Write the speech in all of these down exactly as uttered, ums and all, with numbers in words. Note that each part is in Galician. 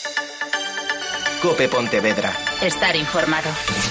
COPE Pontevedra. Estar informado.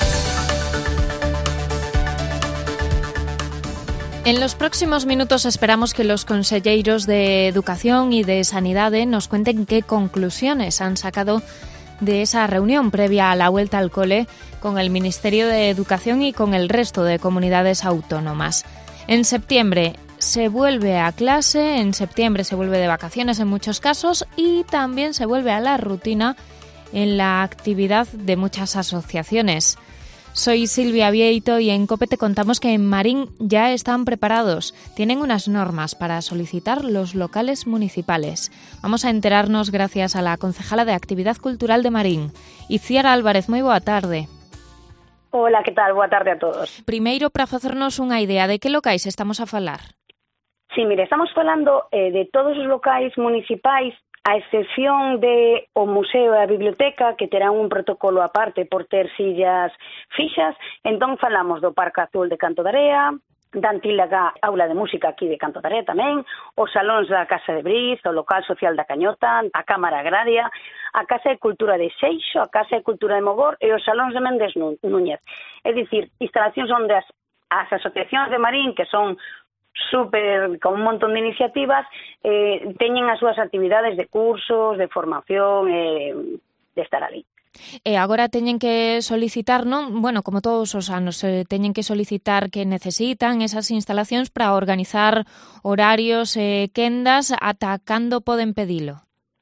En los próximos minutos esperamos que los conselleiros de Educación y de Sanidade nos cuenten qué conclusiones han sacado de esa reunión previa a la vuelta al cole con el Ministerio de Educación y con el resto de comunidades autónomas. En septiembre se vuelve a clase, en septiembre se vuelve de vacaciones en muchos casos y también se vuelve a la rutina en la actividad de muchas asociaciones. Soy Silvia Vieito y en COPE te contamos que en Marín ya están preparados. Tienen unas normas para solicitar los locales municipales. Vamos a enterarnos gracias a la concejala de Actividad Cultural de Marín, Itziar Álvarez. Moi boa tarde. Hola, que tal? Boa tarde a todos. Primeiro, para facernos unha idea de que locais estamos a falar. Sí, mire, estamos falando eh, de todos os locais municipais, a excepción de o museo e a biblioteca, que terán un protocolo aparte por ter sillas fixas. Entón falamos do Parque Azul de Canto da Area, da Antílaga Aula de Música aquí de Canto da Area tamén, os salóns da Casa de Briz, o local social da Cañota, a Cámara Agraria, a Casa de Cultura de Seixo, a Casa de Cultura de Mogor e os salóns de Méndez Núñez. É dicir, instalacións onde as, as asociacións de Marín, que son super, con un montón de iniciativas, eh, teñen as súas actividades de cursos, de formación, eh, de estar ali. E agora teñen que solicitar, non? Bueno, como todos os anos, eh, teñen que solicitar que necesitan esas instalacións para organizar horarios e eh, quendas. Ata cando poden pedilo?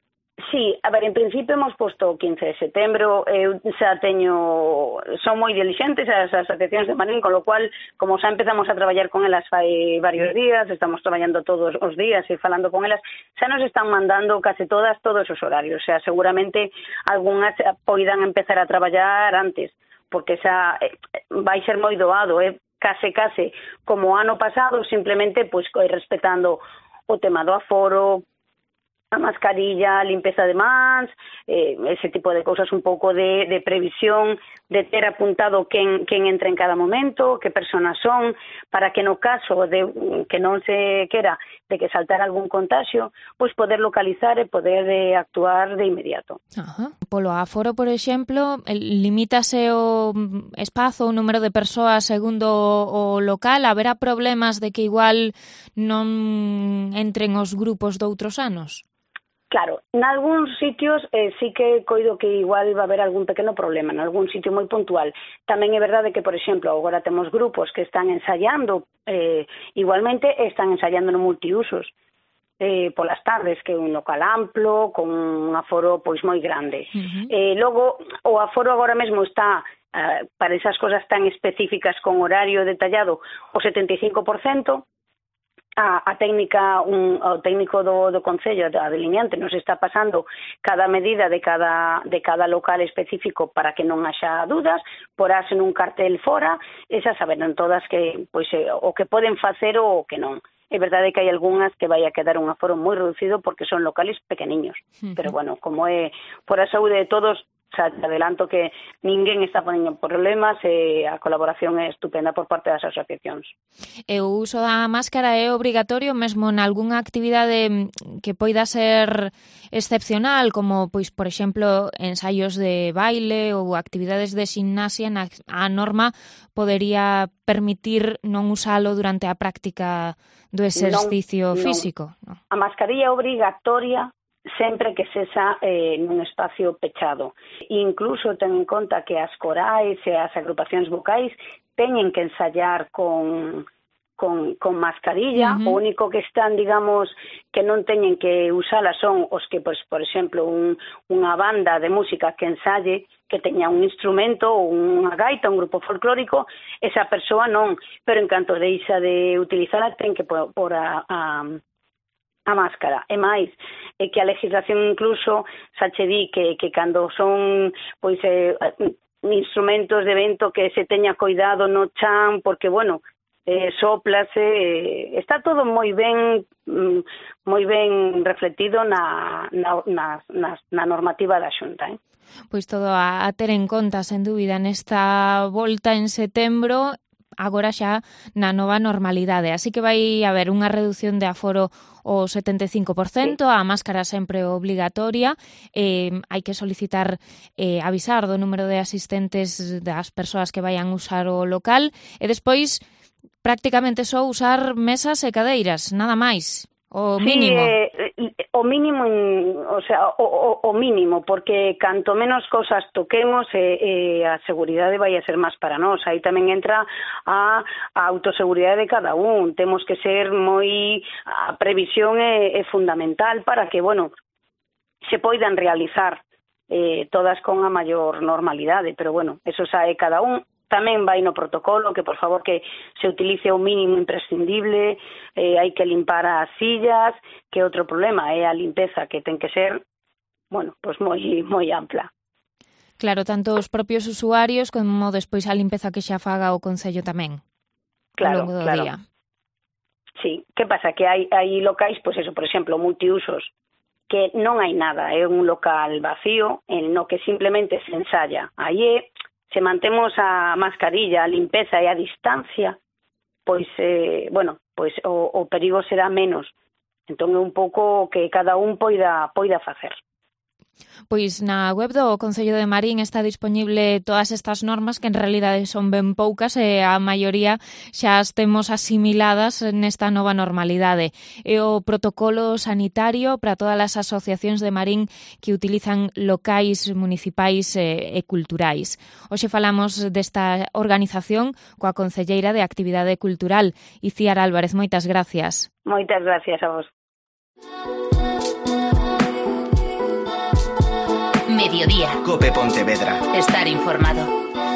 Sí, a ver, en principio hemos posto o quince de setembro, eu xa teño, son moi diligentes as asociacións de Marín, con lo cual, como xa empezamos a traballar con elas fai varios días, estamos traballando todos os días e falando con elas, xa nos están mandando case todas todos os horarios, xa seguramente algunhas poidan empezar a traballar antes, porque xa vai ser moi doado, eh? case case como o ano pasado, simplemente pois respetando o tema do aforo, a mascarilla, a limpeza de mans, eh, ese tipo de cousas, un pouco de, de previsión, de ter apuntado quen, quen entra en cada momento, que personas son, para que no caso de que non se quera de que saltara algún contagio, pois poder localizar e poder eh, actuar de inmediato. Ajá. Polo aforo, por exemplo, limítase o espazo, o número de persoas segundo o local, haberá problemas de que igual non entren os grupos de outros anos? Claro, en algúns sitios eh, sí que coido que igual va a haber algún pequeno problema, en algún sitio moi puntual. Tamén é verdade que, por exemplo, agora temos grupos que están ensaiando, eh, igualmente están ensaiando no multiusos, eh, polas tardes, que é un local amplo, con un aforo pois moi grande. Uh-huh. Eh, logo, o aforo agora mesmo está, eh, para esas cosas tan específicas con horario detallado, o setenta e cinco por cento, A, a técnica, un, o técnico do, do Concello, da delineante, nos está pasando cada medida de cada, de cada local específico para que non haxa dudas, porase nun cartel fora, esas saberán todas que, pois, o que poden facer ou o que non. É verdade que hai algunhas que vai a quedar un aforo moi reducido porque son locales pequeniños, uh-huh. pero bueno, como é por a saúde de todos, xa te adelanto que ninguén está ponendo problemas e a colaboración é estupenda por parte das asociacións. E o uso da máscara é obrigatorio mesmo en algunha actividade que poida ser excepcional, como, pois, por exemplo, ensaios de baile ou actividades de ximnasia, a norma podería permitir non usalo durante a práctica do exercicio non, físico? Non. A mascarilla é obrigatoria sempre que sexa eh, nun espacio pechado. Incluso ten en conta que as corais e as agrupacións vocais teñen que ensayar con, con, con mascarilla. Uh-huh. O único que están, digamos, que non teñen que usala son os que, pues, por exemplo, un, unha banda de música que ensaye, que teña un instrumento ou unha gaita, un grupo folclórico, esa persoa non, pero en canto deixa de utilizala ten que por, por a, a a máscara. E máis, é que a legislación incluso xa che di que, que cando son pois eh, instrumentos de vento que se teña cuidado no chan, porque, bueno, eh, soplase, eh, está todo moi ben moi ben refletido na, na, na, na, na normativa da Xunta, eh? Pois todo a, a ter en conta, sen dúbida, nesta volta en setembro. agora xa na nova normalidade. Así que vai haber unha reducción de aforo o setenta e cinco por cento, a máscara sempre obligatoria, eh, hai que solicitar eh, avisar do número de asistentes das persoas que vayan usar o local e despois prácticamente só usar mesas e cadeiras, nada máis. O mínimo. Sí, eh, o mínimo, o sea, o, o, o mínimo, porque canto menos cosas toquemos, eh, eh, a seguridade vai a ser máis para nós. Aí tamén entra a, a autoseguridade de cada un. Temos que ser moi... A previsión é, é fundamental para que, bueno, se poidan realizar eh, todas con a maior normalidade, pero, bueno, eso sae cada un. Tamén vai no protocolo, que por favor que se utilice o mínimo imprescindible, eh, hai que limpar as sillas, que outro problema é a limpeza que ten que ser, bueno, pois moi moi ampla. Claro, tanto os propios usuarios como despois a limpeza que xa faga o Concello tamén, claro, ao longo do claro. día. Sí, que pasa? Que hai, hai locais, pois eso, por exemplo, multiusos, que non hai nada, é un local vacío, en no que simplemente se ensaya. Aí é... Se mantemos a mascarilla, a limpeza e a distancia, pois, eh, bueno, pois o, o perigo será menos. Entón é un pouco que cada un poida, poida facer. Pois na web do Concello de Marín está disponible todas estas normas que en realidade son ben poucas e a maioría xa as temos asimiladas nesta nova normalidade. E o protocolo sanitario para todas as asociacións de Marín que utilizan locais municipais e, e culturais. Hoxe falamos desta organización coa concelleira de Actividade Cultural, Iciar Álvarez. Moitas gracias. Moitas gracias a vos. Mediodía. COPE Pontevedra. Estar informado.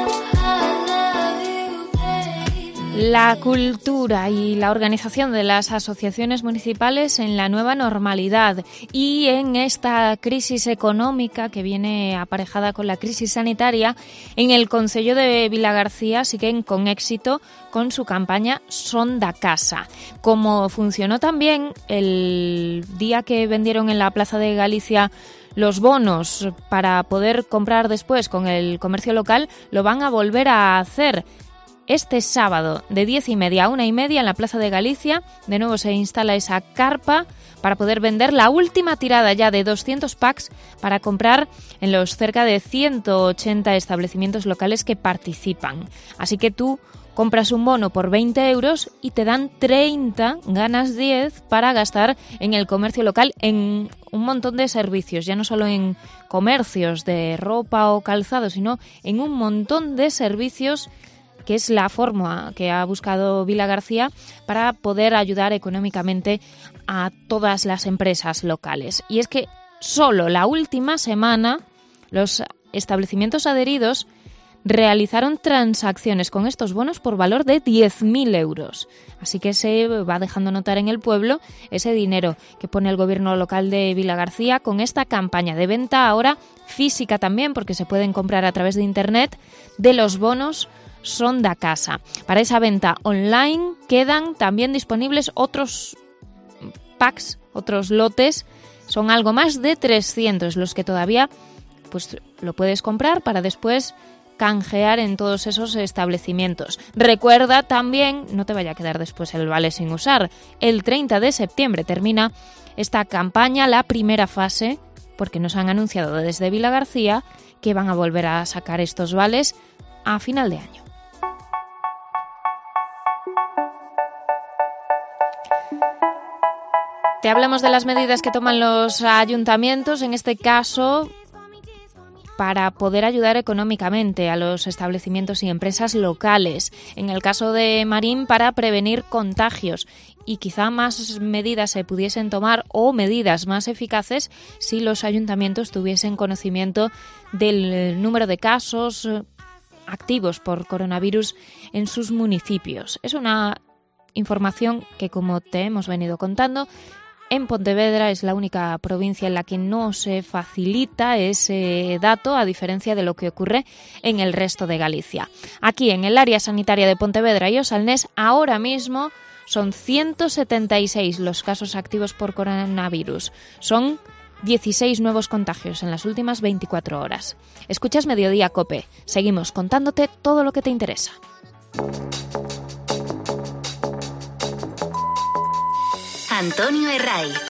La cultura y la organización de las asociaciones municipales en la nueva normalidad y en esta crisis económica que viene aparejada con la crisis sanitaria, en el Concello de Vilagarcía siguen con éxito con su campaña Son da Casa. Como funcionó también el día que vendieron en la Plaza de Galicia los bonos para poder comprar después con el comercio local, lo van a volver a hacer. Este sábado, de diez y media a una y media, en la Plaza de Galicia, de nuevo se instala esa carpa para poder vender la última tirada ya de doscientos packs para comprar en los cerca de ciento ochenta establecimientos locales que participan. Así que tú compras un bono por veinte euros y te dan treinta, ganas diez para gastar en el comercio local en un montón de servicios, ya no solo en comercios de ropa o calzado, sino en un montón de servicios que es la forma que ha buscado Vilagarcía para poder ayudar económicamente a todas las empresas locales. Y es que solo la última semana los establecimientos adheridos realizaron transacciones con estos bonos por valor de diez mil euros. Así que se va dejando notar en el pueblo ese dinero que pone el gobierno local de Vilagarcía con esta campaña de venta ahora física también, porque se pueden comprar a través de internet, de los bonos Son da Casa. Para esa venta online quedan también disponibles otros packs, otros lotes, son algo más de trescientos los que todavía pues lo puedes comprar para después canjear en todos esos establecimientos. Recuerda también, no te vaya a quedar después el vale sin usar, el treinta de septiembre termina esta campaña, la primera fase, porque nos han anunciado desde Vilagarcía que van a volver a sacar estos vales a final de año. Te hablamos de las medidas que toman los ayuntamientos, en este caso para poder ayudar económicamente a los establecimientos y empresas locales. En el caso de Marín, para prevenir contagios. Y quizá más medidas se pudiesen tomar o medidas más eficaces si los ayuntamientos tuviesen conocimiento del número de casos activos por coronavirus en sus municipios. Es una información que, como te hemos venido contando, en Pontevedra es la única provincia en la que no se facilita ese dato, a diferencia de lo que ocurre en el resto de Galicia. Aquí, en el área sanitaria de Pontevedra y Osalnés, ahora mismo son ciento setenta y seis los casos activos por coronavirus. Son dieciséis nuevos contagios en las últimas veinticuatro horas. Escuchas Mediodía COPE. Seguimos contándote todo lo que te interesa. Antonio Herray.